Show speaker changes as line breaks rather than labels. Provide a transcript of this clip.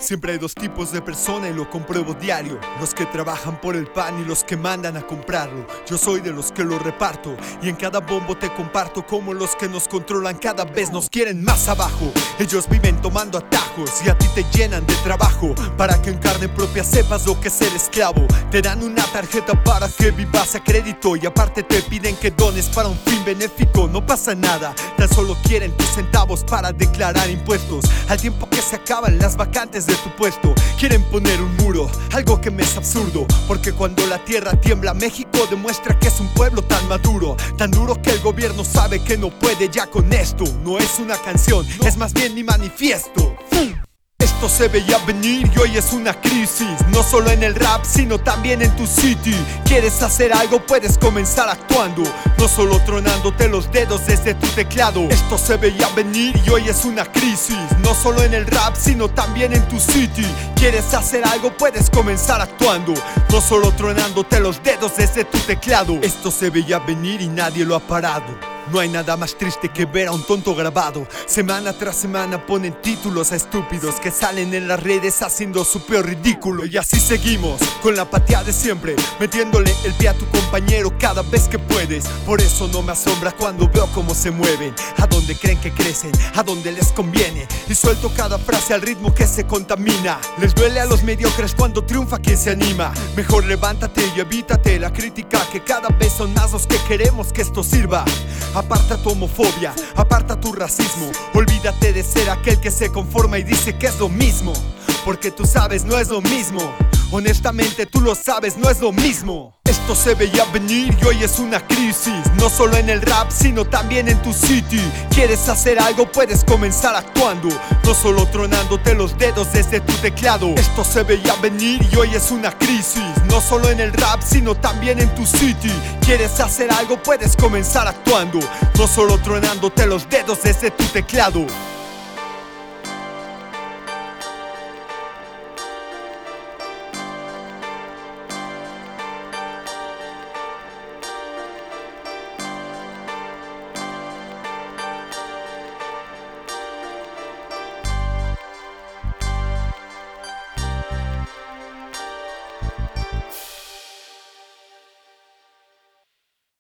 Siempre hay dos tipos de persona y lo compruebo diario: los que trabajan por el pan y los que mandan a comprarlo. Yo soy de los que lo reparto y en cada bombo te comparto como los que nos controlan cada vez nos quieren más abajo. Ellos viven tomando atajos y a ti te llenan de trabajo para que en carne propia sepas lo que es ser esclavo. Te dan una tarjeta para que vivas a crédito y aparte te piden que dones para un fin benéfico. No pasa nada, tan solo quieren tus centavos para declarar impuestos, al tiempo que se acaban las vacantes de tu puesto. Quieren poner un muro, algo que me es absurdo, porque cuando la tierra tiembla México demuestra que es un pueblo tan maduro, tan duro que el gobierno sabe que no puede ya con esto. No es una canción, es más bien mi manifiesto. Esto se veía venir y hoy es una crisis, no solo en el rap sino también en tu city. ¿Quieres hacer algo? Puedes comenzar actuando, no solo tronándote los dedos desde tu teclado. Esto se veía venir y hoy es una crisis, no solo en el rap sino también en tu city. ¿Quieres hacer algo? Puedes comenzar actuando, no solo tronándote los dedos desde tu teclado. Esto se veía venir y nadie lo ha parado. No hay nada más triste que ver a un tonto grabado. Semana tras semana ponen títulos a estúpidos que salen en las redes haciendo su peor ridículo. Y así seguimos, con la apatía de siempre, metiéndole el pie a tu compañero cada vez que puedes. Por eso no me asombra cuando veo cómo se mueven, a dónde creen que crecen, a dónde les conviene. Y suelto cada frase al ritmo que se contamina. Les duele a los mediocres cuando triunfa quien se anima. Mejor levántate y evítate la crítica, que cada vez son más los que queremos que esto sirva. Aparta tu homofobia, aparta tu racismo. Olvídate de ser aquel que se conforma y dice que es lo mismo, porque tú sabes no es lo mismo. Honestamente tú lo sabes, no es lo mismo. Esto se veía venir y hoy es una crisis, no solo en el rap sino también en tu city. ¿Quieres hacer algo? Puedes comenzar actuando, no solo tronándote los dedos desde tu teclado. Esto se veía venir y hoy es una crisis, no solo en el rap sino también en tu city. ¿Quieres hacer algo? Puedes comenzar actuando, no solo tronándote los dedos desde tu teclado.